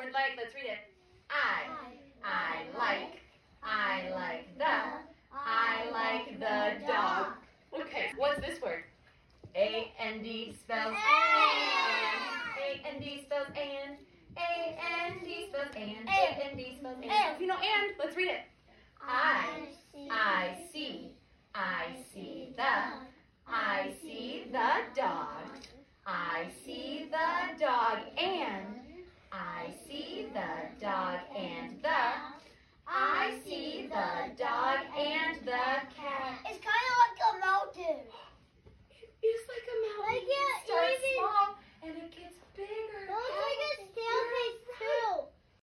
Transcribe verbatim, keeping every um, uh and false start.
word like. Let's read it. I. I like. I like the. I like the dog. Okay, what's this word? A N D spells and. A N D spells and. A N D spells and. A N D spells and. So if you know and, let's read it. I. I see. I see the. I see the dog. I see the dog and I